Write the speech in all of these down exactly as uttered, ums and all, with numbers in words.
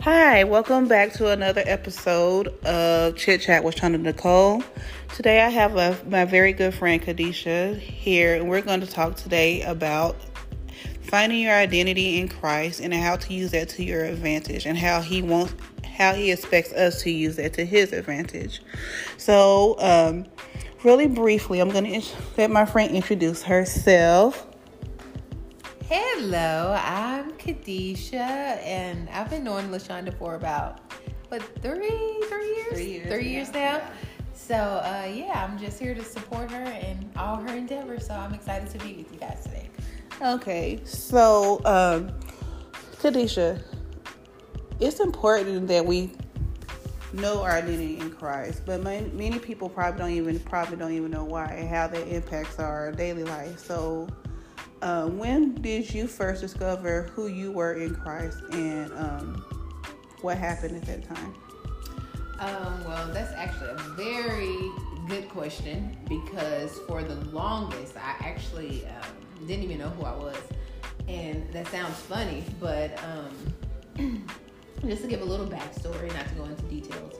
Hi, welcome back to another episode of Chit Chat with Shonda Nicole. Today I have a, my very good friend Kadisha here, and we're going to talk today about finding your identity in Christ and how to use that to your advantage, and how he wants, how he expects us to use that to his advantage. So, um, really briefly, I'm going to let my friend introduce herself. Hello, I'm Kadisha, and I've been knowing LaShonda for about, what, three, three years? Three years, three years yeah. now. Yeah. So, uh, yeah, I'm just here to support her in all her endeavors, so I'm excited to be with you guys today. Okay, so, um, Kadisha, it's important that we know our identity in Christ, but many, many people probably don't even probably don't even know why and how that impacts our daily life. So, uh, when did you first discover who you were in Christ, and um, what happened at that time? Um, well, that's actually a very good question, because for the longest, I actually um, didn't even know who I was. And that sounds funny, but um, just to give a little backstory, not to go into details,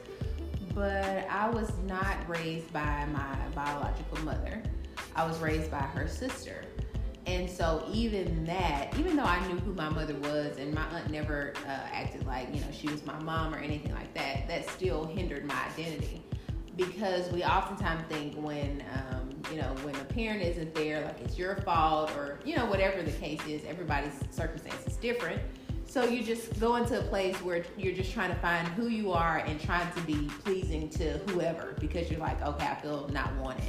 but I was not raised by my biological mother. I was raised by her sister. And so even that, even though I knew who my mother was, and my aunt never uh, acted like, you know, she was my mom or anything like that, that still hindered my identity. Because we oftentimes think when, um, you know, when a parent isn't there, like it's your fault, or, you know, whatever the case is, everybody's circumstance is different. So you just go into a place where you're just trying to find who you are and trying to be pleasing to whoever, because you're like, okay, I feel not wanted.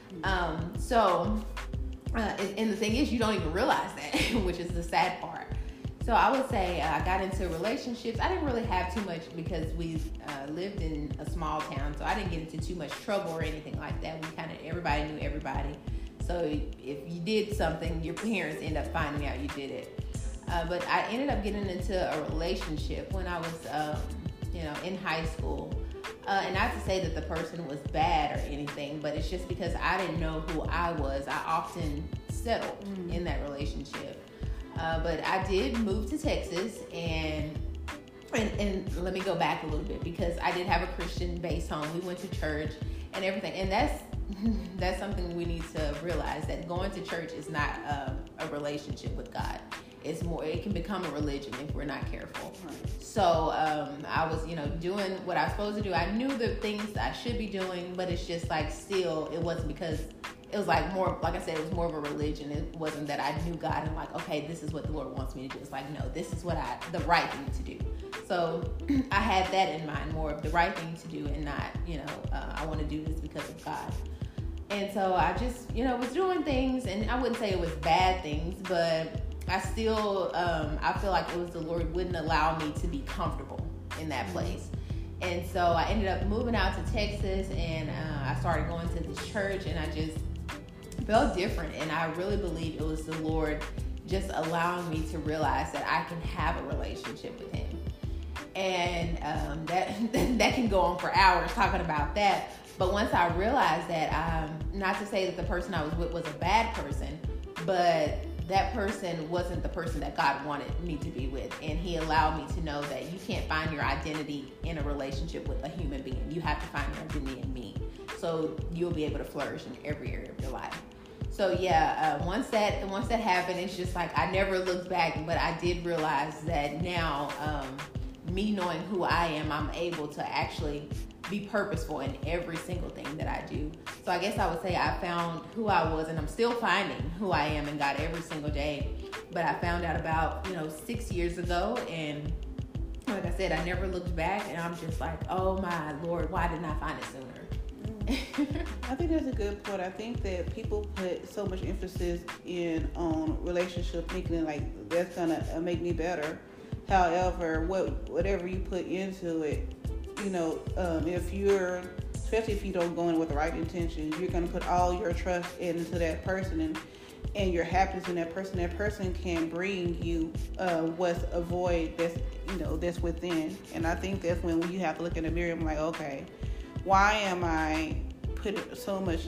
Um, so... Uh, and, and the thing is, you don't even realize that, which is the sad part. So I would say uh, I got into relationships. I didn't really have too much, because we uh, lived in a small town, so I didn't get into too much trouble or anything like that. We kind of, everybody knew everybody. So if you did something, your parents end up finding out you did it. Uh, but I ended up getting into a relationship when I was, um, you know, in high school. Uh, and not to say that the person was bad or anything, but it's just because I didn't know who I was. I often settled mm. in that relationship. Uh, but I did move to Texas, and, and and let me go back a little bit, because I did have a Christian-based home. We went to church and everything, and that's that's something we need to realize, that going to church is not a, a relationship with God. It's more, it can become a religion if we're not careful. Right. So um, I was, you know, doing what I was supposed to do. I knew the things I should be doing, but it's just like, still, it wasn't, because it was like more, like I said, it was more of a religion. It wasn't that I knew God and like, okay, this is what the Lord wants me to do. It's like, no, this is what I, the right thing to do. So I had that in mind, more of the right thing to do, and not, you know, uh, I want to do this because of God. And so I just, you know, was doing things, and I wouldn't say it was bad things, but I still, um, I feel like it was the Lord wouldn't allow me to be comfortable in that place. And so I ended up moving out to Texas, and uh, I started going to this church, and I just felt different. And I really believe it was the Lord just allowing me to realize that I can have a relationship with Him. And um, that that can go on for hours talking about that. But once I realized that, um, not to say that the person I was with was a bad person, but that person wasn't the person that God wanted me to be with. And He allowed me to know that you can't find your identity in a relationship with a human being. You have to find your identity in me. So you'll be able to flourish in every area of your life. So yeah, uh, once that once that happened, it's just like I never looked back. But I did realize that now, um, me knowing who I am, I'm able to actually be purposeful in every single thing that I do. So I guess I would say I found who I was, and I'm still finding who I am in God every single day. But I found out about, you know, six years ago, and like I said, I never looked back, and I'm just like, oh my Lord, why didn't I find it sooner? I think that's a good point. I think that people put so much emphasis in on relationship, thinking like that's gonna make me better. However, what whatever you put into it, you know, um, if you're, especially if you don't go in with the right intentions, you're going to put all your trust into that person, and and your happiness in that person. That person can bring you uh, what's a void that's, you know, that's within. And I think that's when you have to look in the mirror and be like, okay, why am I putting so much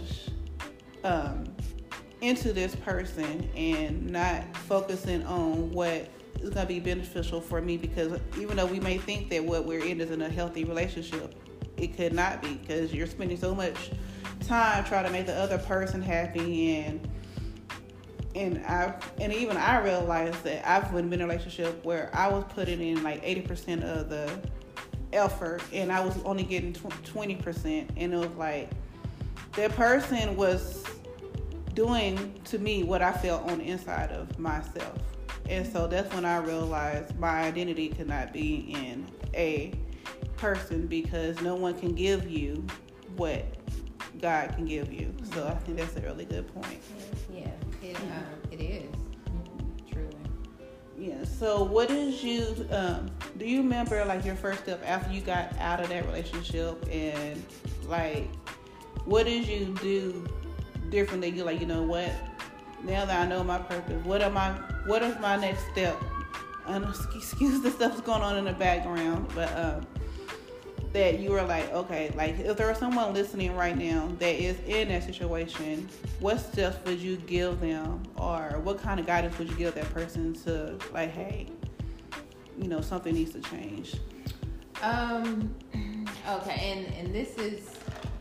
um, into this person and not focusing on what is going to be beneficial for me, because even though we may think that what we're in is in a healthy relationship, it could not be, because you're spending so much time trying to make the other person happy. And and I and even I realized that I've been in a relationship where I was putting in like eighty percent of the effort and I was only getting twenty percent, and it was like that person was doing to me what I felt on the inside of myself. And so that's when I realized my identity could not be in a person, because no one can give you what God can give you. So I think that's a really good point. Yeah, it, uh, it is. Truly. Yeah, so what did you, um, do you remember like your first step after you got out of that relationship, and like, what did you do differently? You're like, you know what, now that I know my purpose, what am I, what is my next step? And excuse the stuff that's going on in the background, but um, that you were like, okay, like if there was someone listening right now that is in that situation, what steps would you give them, or what kind of guidance would you give that person to, like, hey, you know, something needs to change? Um, okay, and, and this is,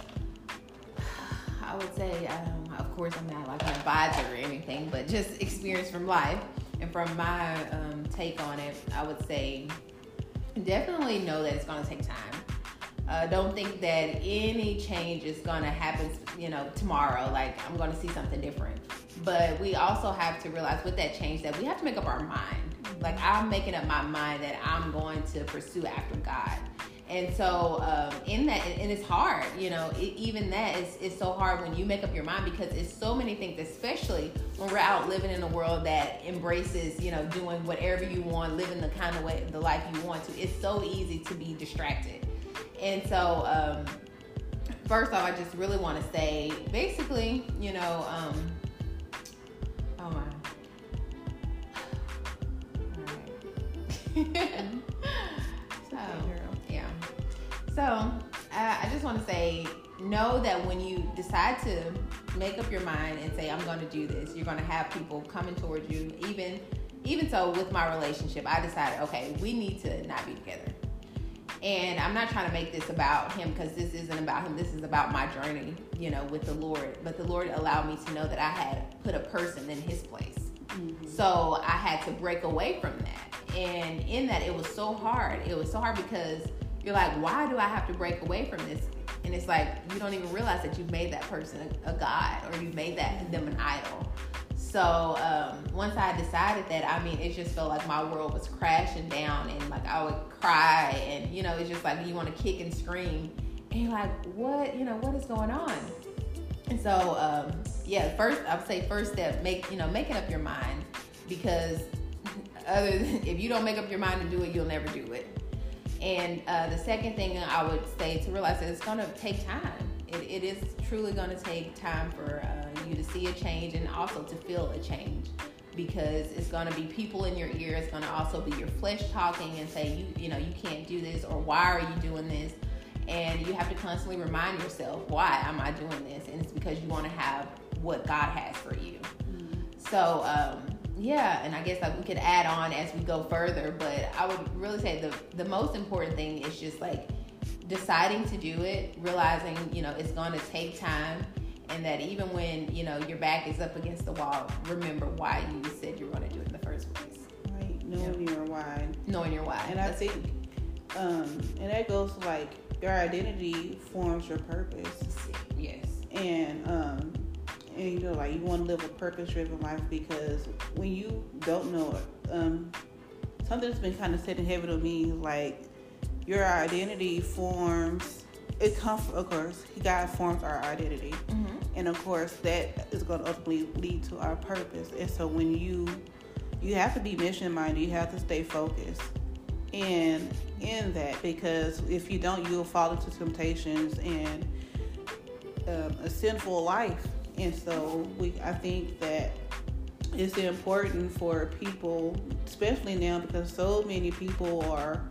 I would say, um, of course, I'm not like an advisor or anything, but just experience from life and from my um, take on it, I would say definitely know that it's going to take time. Uh, don't think that any change is going to happen, you know, tomorrow. Like, I'm going to see something different. But we also have to realize with that change that we have to make up our mind. Like, I'm making up my mind that I'm going to pursue after God. And so um, in that, and it's hard, you know, it, even that is, is so hard when you make up your mind, because it's so many things, especially when we're out living in a world that embraces, you know, doing whatever you want, living the kind of way, the life you want to. It's so easy to be distracted. And so, um, first off, I just really want to say, basically, you know, um, oh my, all right. So, yeah. So, uh, I just want to say, know that when you decide to make up your mind and say, I'm going to do this, you're going to have people coming towards you. Even, even so, with my relationship, I decided, okay, we need to not be together. And I'm not trying to make this about him, because this isn't about him. This is about my journey, you know, with the Lord. But the Lord allowed me to know that I had put a person in his place. Mm-hmm. So I had to break away from that. And in that, it was so hard. It was so hard because you're like, why do I have to break away from this? And it's like, you don't even realize that you've made that person a, a god, or you've made that them an idol. So um, once I decided that, I mean, it just felt like my world was crashing down, and like I would cry, and you know, it's just like you want to kick and scream, and you're like, what, you know, what is going on? And so, um, yeah, first I would say first step, make you know, making up your mind, because other than, if you don't make up your mind to do it, you'll never do it. And uh, the second thing I would say to realize that it's going to take time. It, it is truly going to take time for uh, you to see a change, and also to feel a change, because it's going to be people in your ear. It's going to also be your flesh talking and say, you you know, you can't do this, or why are you doing this? And you have to constantly remind yourself, why am I doing this? And it's because you want to have what God has for you. Mm-hmm. So, um, yeah, and I guess like we could add on as we go further, but I would really say the the most important thing is just like deciding to do it, realizing, you know, it's going to take time, and that even when, you know, your back is up against the wall, remember why you said you're going to do it in the first place. Right, knowing yeah. your why. Knowing your why. And That's I think, um, and that goes to like, your identity forms your purpose. Yes. And, um, and you know, like, you want to live a purpose-driven life, because when you don't know it, um, something that's been kind of set in heaven to me, like, your identity forms, it comes, of course, God forms our identity. Mm-hmm. And of course, that is going to ultimately lead to our purpose. And so when you, you have to be mission-minded, you have to stay focused in, in that, because if you don't, you'll fall into temptations and um, a sinful life. And so we, I think that it's important for people, especially now, because so many people are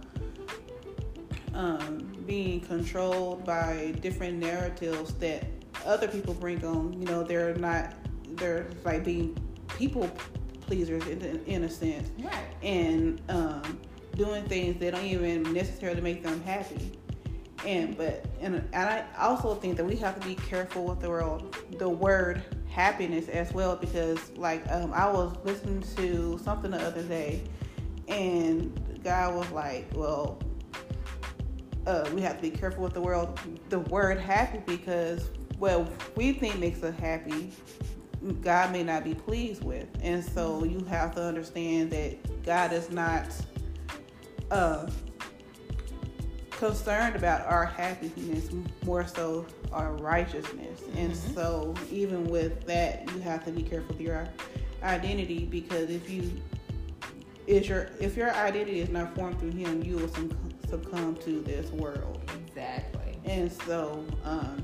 Um, being controlled by different narratives that other people bring on. You know, they're not, they're like being people pleasers in, in a sense, right? And um, doing things that don't even necessarily make them happy. And but and, and I also think that we have to be careful with the world, the word happiness as well, because like um, I was listening to something the other day, and the guy was like, well, uh, we have to be careful with the world, the word happy, because what we think makes us happy, God may not be pleased with. And so you have to understand that God is not uh, concerned about our happiness, more so our righteousness. Mm-hmm. And so even with that, you have to be careful with your identity, because if you is your if your identity is not formed through Him, you will succumb to this world. Exactly. And so um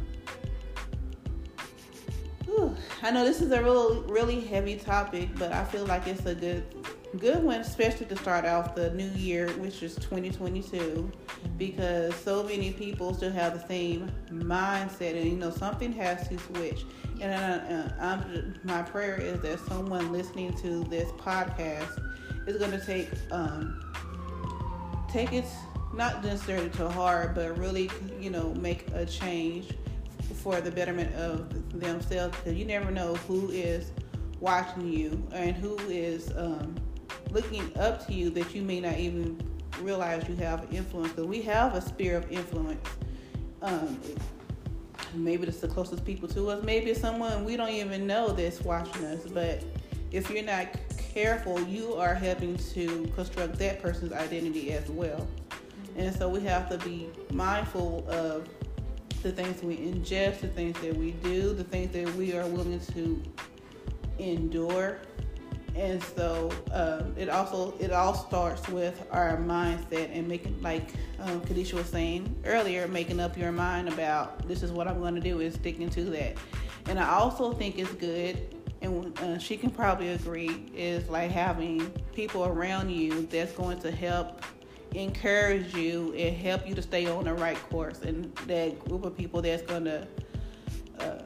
whew, I know this is a real really heavy topic, but I feel like it's a good good one, especially to start off the new year, which is twenty twenty-two, because so many people still have the same mindset, and you know something has to switch. And uh, I'm, my prayer is that someone listening to this podcast is going to take um, take it not necessarily to heart, but really, you know, make a change for the betterment of themselves, because you never know who is watching you and who is um, looking up to you that you may not even realize you have influence. Because we have a sphere of influence. Um, maybe it's the closest people to us. Maybe it's someone we don't even know that's watching us. But if you're not careful, you are helping to construct that person's identity as well. And so we have to be mindful of the things we ingest, the things that we do, the things that we are willing to endure. And so um, it also it all starts with our mindset and making, like um, Kadisha was saying earlier, making up your mind about this is what I'm going to do, and sticking to that. And I also think it's good, and uh, she can probably agree, is like having people around you that's going to help encourage you and help you to stay on the right course, and that group of people that's going to uh,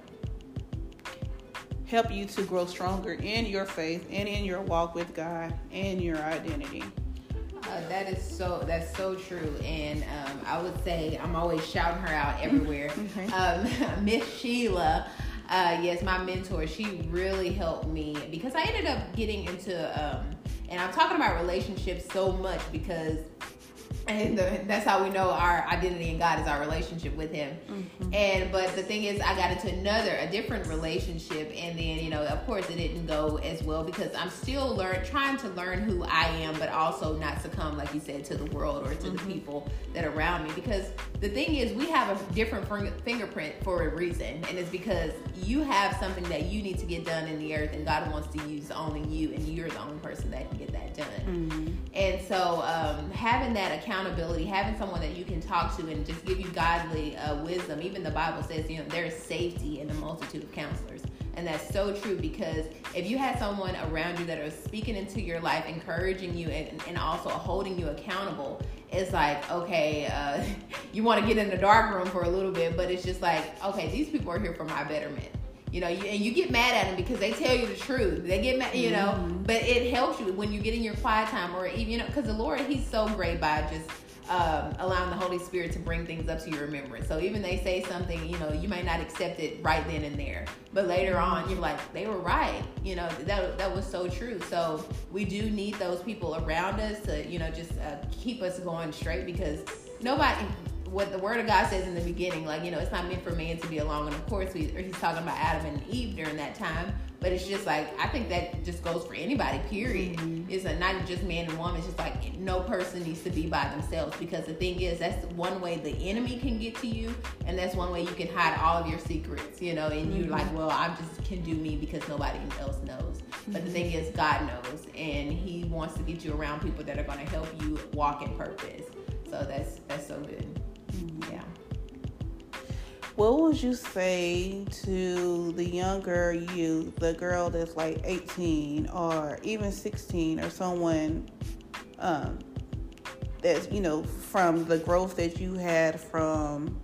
help you to grow stronger in your faith and in your walk with God and your identity. Uh, that is so, that's so true. And um, I would say I'm always shouting her out everywhere. Okay. Um, Miss Sheila, uh, yes, my mentor, she really helped me, because I ended up getting into, um, and I'm talking about relationships so much because and the, that's how we know our identity in God is our relationship with Him. Mm-hmm. And but the thing is, I got into another, a different relationship, and then you know, of course, it didn't go as well, because I'm still learn, trying to learn who I am, but also not succumb, like you said, to the world or to mm-hmm. the people that are around me. Because the thing is, we have a different fingerprint for a reason, and it's because you have something that you need to get done in the earth, and God wants to use only you, and you're the only person that can get that done. Mm-hmm. And so, um, having that account. Accountability, having someone that you can talk to and just give you godly uh, wisdom. Even the Bible says, you know, there is safety in the multitude of counselors. And that's so true, because if you had someone around you that are speaking into your life, encouraging you, and, and also holding you accountable, it's like, okay, uh, you want to get in the dark room for a little bit, but it's just like, okay, these people are here for my betterment. You know, you, and you get mad at them because they tell you the truth. They get mad, you know, mm-hmm. but it helps you when you get in your quiet time, or even, you know, because the Lord, He's so great by just um, allowing the Holy Spirit to bring things up to your remembrance. So even they say something, you know, you might not accept it right then and there, but later on, you're like, they were right. You know, that that was so true. So we do need those people around us to, you know, just uh, keep us going straight, because nobody. What the Word of God says in the beginning, like, you know, it's not meant for man to be alone. And of course, we, he's talking about Adam and Eve during that time. But it's just like, I think that just goes for anybody, period. Mm-hmm. It's a, not just man and woman. It's just like no person needs to be by themselves. Because the thing is, that's one way the enemy can get to you. And that's one way you can hide all of your secrets, you know. And mm-hmm. you're like, well, I just can do me because nobody else knows. Mm-hmm. But the thing is, God knows. And He wants to get you around people that are going to help you walk in purpose. So that's that's so good. Yeah. What would you say to the younger you, the girl that's like eighteen or even sixteen, or someone um, that's, you know, from the growth that you had from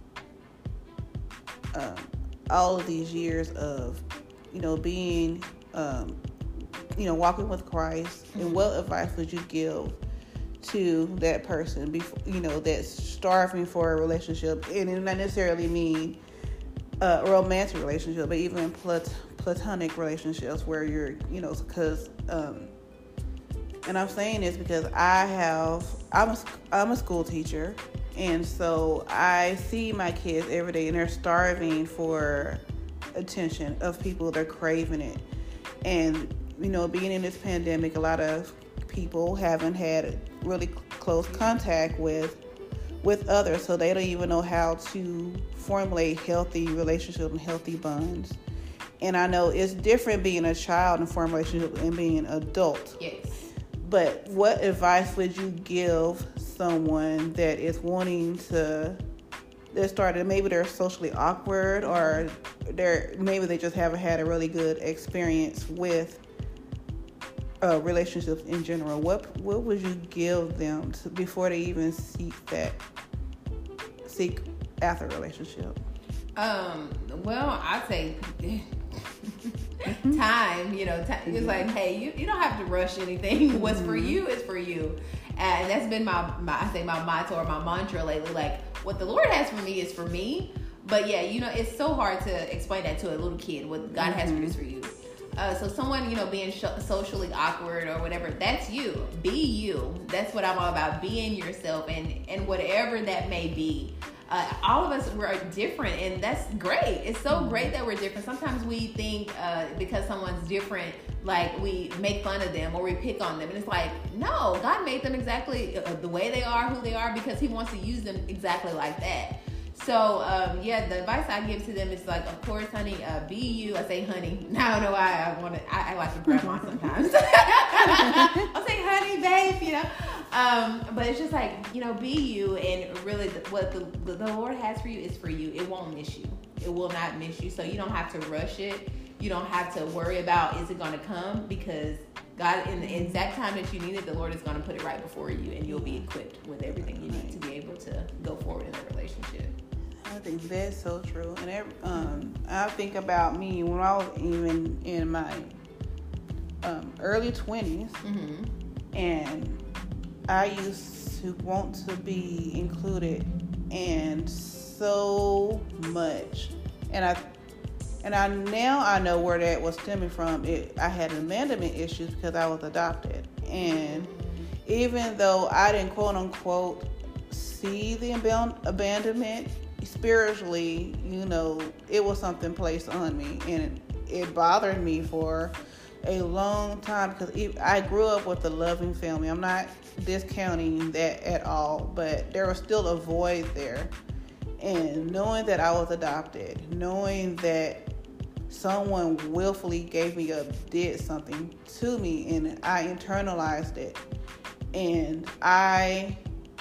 um, all of these years of, you know, being um, you know, walking with Christ, mm-hmm. and what advice would you give to that person, before, you know, that's starving for a relationship? And it not necessarily mean a romantic relationship, but even plat- platonic relationships where you're, you know, because, um, and I'm saying this because I have, I'm a, I'm a school teacher, and so I see my kids every day, and they're starving for attention of people. They're craving it. And, you know, being in this pandemic, a lot of people haven't had really close contact with with others, so they don't even know how to formulate healthy relationships and healthy bonds. And I know it's different being a child and forming a relationship and being an adult. Yes. But what advice would you give someone that is wanting to, that started, maybe they're socially awkward, or they're, maybe they just haven't had a really good experience with uh, relationships in general? What what would you give them to, before they even seek that, seek after a relationship? Um, well, I'd say time, you know, time, it's like, hey, you, you don't have to rush anything. What's for you is for you. And that's been my, my, I say my motto or my mantra lately. Like, what the Lord has for me is for me. But yeah, you know, it's so hard to explain that to a little kid, what God mm-hmm. has produced for you. Uh, so someone, you know, being sh- socially awkward or whatever, that's you. Be you. That's what I'm all about. Being yourself, and, and whatever that may be. Uh, all of us, we're different, and that's great. It's so mm-hmm. great that we're different. Sometimes we think uh, because someone's different, like we make fun of them or we pick on them. And it's like, no, God made them exactly uh, the way they are, who they are, because he wants to use them exactly like that. So, um, yeah, the advice I give to them is like, of course, honey, uh, be you. I say honey. Now I don't know why I want to, I, I like to grandma sometimes. I'll say honey, babe, you know. Um, but it's just like, you know, be you, and really the, what the, the Lord has for you is for you. It won't miss you. It will not miss you. So you don't have to rush it. You don't have to worry about, is it going to come? Because God, in the exact time that you need it, the Lord is going to put it right before you, and you'll be equipped with everything you need to be able to go forward in a relationship. I think that's so true. And every, um, I think about me when I was even in my um, early twenties, mm-hmm. and I used to want to be included in so much, and I and I now I know where that was stemming from. It I had abandonment issues because I was adopted, and even though I didn't quote unquote see the abandonment spiritually, you know, it was something placed on me, and it, it bothered me for a long time because it, I grew up with a loving family. I'm not discounting that at all, but there was still a void there. And knowing that I was adopted, knowing that someone willfully gave me up, did something to me, and I internalized it, and I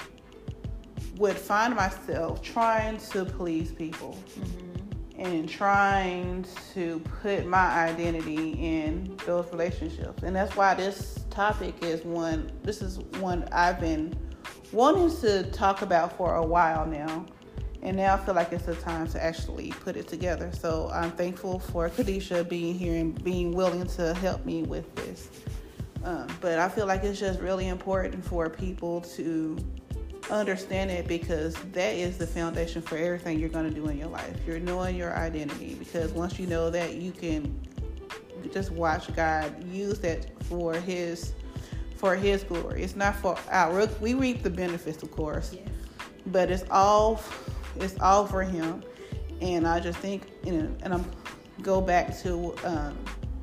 would find myself trying to please people, mm-hmm. and trying to put my identity in those relationships. And that's why this topic is one, this is one I've been wanting to talk about for a while now. And now I feel like it's the time to actually put it together. So I'm thankful for Kadisha being here and being willing to help me with this. Um, but I feel like it's just really important for people to understand it, because that is the foundation for everything you're going to do in your life. You're knowing your identity, because once you know that, you can just watch God use that for his for his glory. It's not for our, we reap the benefits, of course, yes. but it's all it's all for him. And I just think, you know, and I'm go back to um,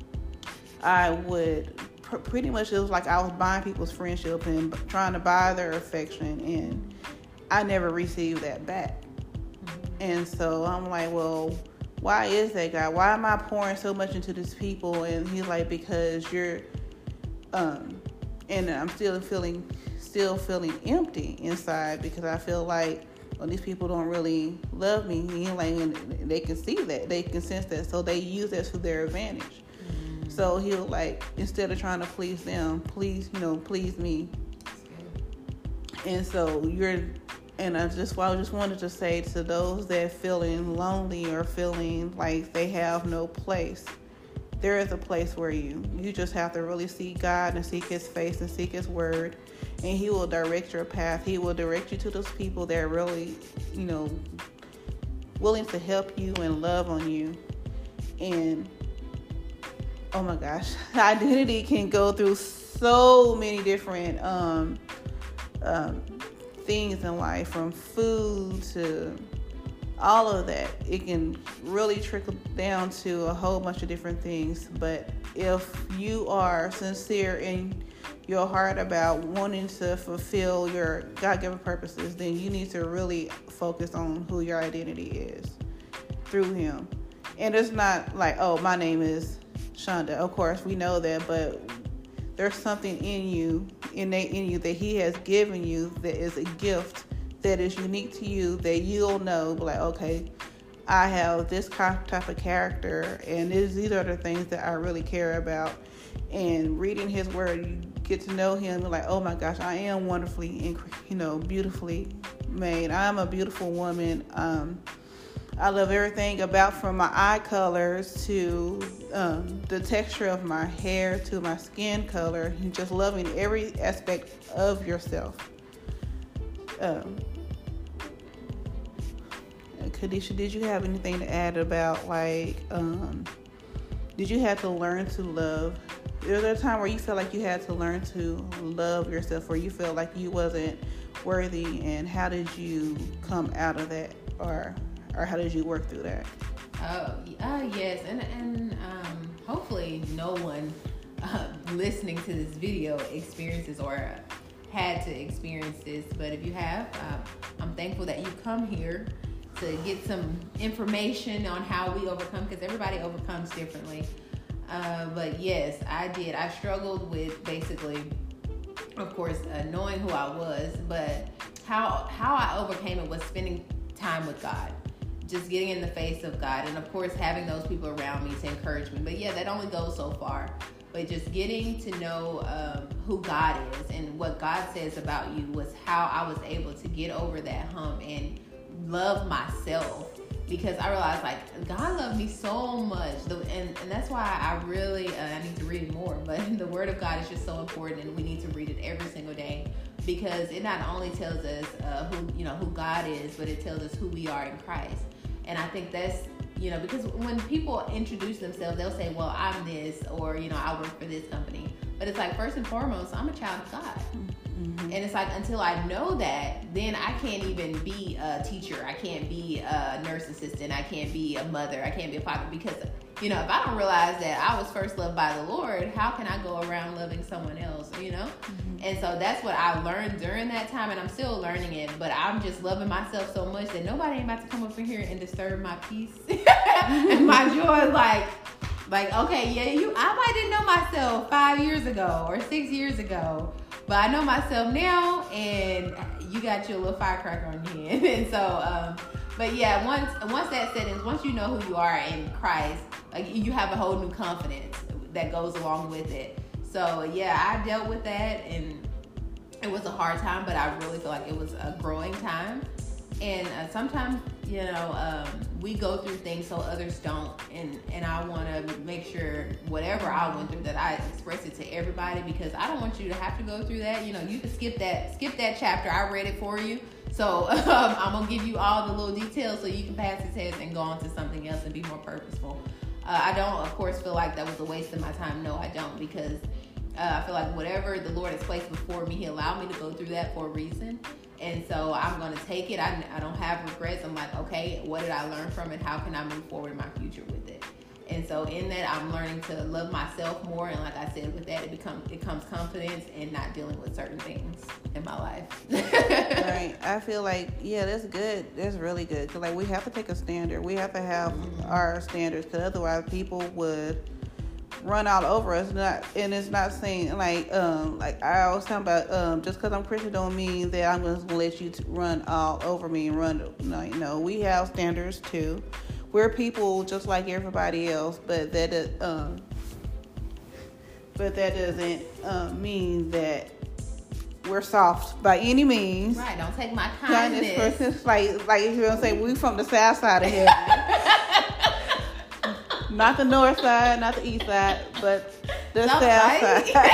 I would pretty much, it was like I was buying people's friendship and trying to buy their affection, and I never received that back. Mm-hmm. And so I'm like, well, why is that, God? Why am I pouring so much into these people? And he's like, because you're, um, and I'm still feeling, still feeling empty inside, because I feel like, well, these people don't really love me. He's like, and they can see that, they can sense that, so they use that to their advantage. So he'll like, instead of trying to please them, please, you know, please me. And so you're, and I just, well, I just wanted to say to those that feeling lonely or feeling like they have no place, there is a place for you. You just have to really seek God and seek his face and seek his word, and he will direct your path. He will direct you to those people that are really, you know, willing to help you and love on you. And oh my gosh, identity can go through so many different um, um, things in life, from food to all of that. It can really trickle down to a whole bunch of different things. But if you are sincere in your heart about wanting to fulfill your God-given purposes, then you need to really focus on who your identity is through him. And it's not like, oh, my name is Shonda. Of course, we know that, but there's something in you, innate in you, that he has given you that is a gift that is unique to you, that you'll know, like, okay, I have this type of character, and these are the things that I really care about. And reading his word, you get to know him, like, oh my gosh, I am wonderfully and, you know, beautifully made. I'm a beautiful woman. Um, I love everything about, from my eye colors to um, the texture of my hair to my skin color, and just loving every aspect of yourself. Um, Kadisha, did you have anything to add about, like, um, did you have to learn to love? Was there a time where you felt like you had to learn to love yourself, or you felt like you wasn't worthy, and how did you come out of that, or or how did you work through that? Oh, uh, yes, and and um, hopefully no one uh, listening to this video experiences or had to experience this. But if you have, uh, I'm thankful that you come here to get some information on how we overcome, because everybody overcomes differently. Uh, but yes, I did. I struggled with basically, of course, uh, knowing who I was, but how how I overcame it was spending time with God, just getting in the face of God, and of course having those people around me to encourage me. But yeah, that only goes so far. But just getting to know um, who God is and what God says about you was how I was able to get over that hump and love myself, because I realized, like, God loved me so much, the, and, and that's why I really uh, I need to read it more. But the Word of God is just so important, and we need to read it every single day, because it not only tells us uh, who you know who God is, but it tells us who we are in Christ. And I think that's, you know, because when people introduce themselves, they'll say, well, I'm this, or, you know, I work for this company. But it's like, first and foremost, I'm a child of God. Mm-hmm. And it's like, until I know that, then I can't even be a teacher. I can't be a nurse assistant. I can't be a mother. I can't be a father. Because, you know, if I don't realize that I was first loved by the Lord, how can I go around loving someone else, you know? Mm-hmm. And so that's what I learned during that time, and I'm still learning it. But I'm just loving myself so much that nobody ain't about to come up in here and disturb my peace and my joy. Like, like, okay, yeah, you. I might didn't know myself five years ago or six years ago, but I know myself now, and you got your little firecracker on your hand. And so, um, but yeah, once once that set in, once you know who you are in Christ, like, you have a whole new confidence that goes along with it. So yeah, I dealt with that, and it was a hard time, but I really feel like it was a growing time. And uh, sometimes, you know, um, we go through things so others don't, and, and I want to make sure whatever I went through that I express it to everybody, because I don't want you to have to go through that. You know, you can skip that skip that chapter. I read it for you. So um, I'm going to give you all the little details so you can pass the test and go on to something else and be more purposeful. Uh, I don't, of course, feel like that was a waste of my time. No, I don't, because uh, I feel like whatever the Lord has placed before me, He allowed me to go through that for a reason. And so I'm going to take it. I, I don't have regrets. I'm like, okay, what did I learn from it? How can I move forward in my future with it? And so in that, I'm learning to love myself more. And like I said, with that, it becomes it comes confidence and not dealing with certain things in my life. Right. I feel like, yeah, that's good. That's really good. Because, like, we have to take a standard. We have to have mm-hmm. our standards, because otherwise people would run all over us. Not, and it's not saying, like, um, like I always talk about, um, just because I'm Christian don't mean that I'm just gonna let you to run all over me and run. Like, no, we have standards too. We're people just like everybody else, but that um, but that doesn't um, mean that we're soft by any means. Right? Don't take my kindness. Like, like you know what I'm saying, we from the south side of here. Not the north side, not the east side, but the south, south side.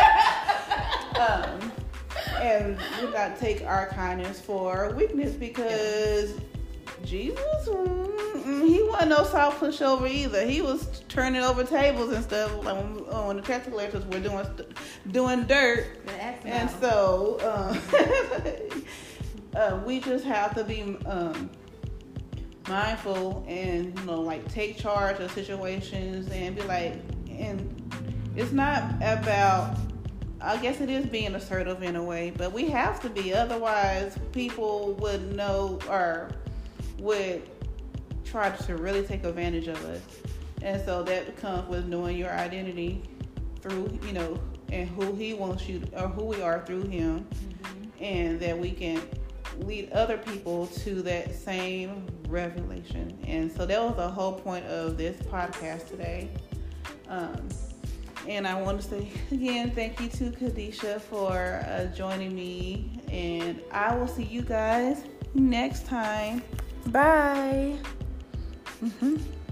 um, and we got to take our kindness for weakness because yeah. Jesus, mm, he wasn't no soft pushover either. He was turning over tables and stuff like when, when the tax collectors were doing doing dirt. And so um, uh, we just have to be um, mindful and, you know, like take charge of situations and be like, and it's not about, I guess it is being assertive in a way, but we have to be, otherwise people would know or would try to really take advantage of us. And so that comes with knowing your identity through, you know, and who he wants you to, or who we are through him, mm-hmm. and that we can lead other people to that same revelation. And so that was the whole point of this podcast today. Um, and I want to say again, thank you to Kadisha for uh, joining me, and I will see you guys next time. Bye. Mm-hmm.